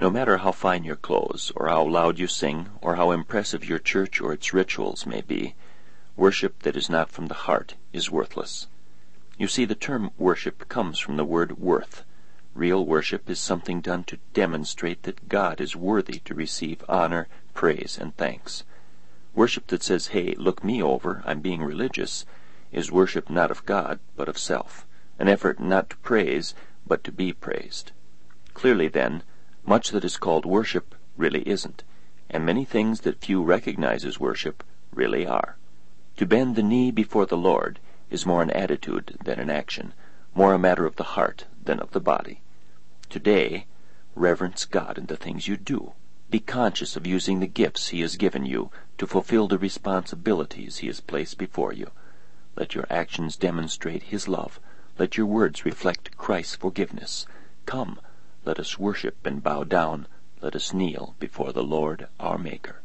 No matter how fine your clothes, or how loud you sing, or how impressive your church or its rituals may be, worship that is not from the heart is worthless. You see, the term worship comes from the word worth. Real worship is something done to demonstrate that God is worthy to receive honor, praise, and thanks. Worship that says, "Hey, look me over, I'm being religious," is worship not of God, but of self, an effort not to praise, but to be praised. Clearly, then, much that is called worship really isn't, and many things that few recognize as worship really are. To bend the knee before the Lord is more an attitude than an action, more a matter of the heart than of the body. Today, reverence God in the things you do. Be conscious of using the gifts He has given you to fulfill the responsibilities He has placed before you. Let your actions demonstrate His love. Let your words reflect Christ's forgiveness. Come, let us worship and bow down. Let us kneel before the Lord our Maker.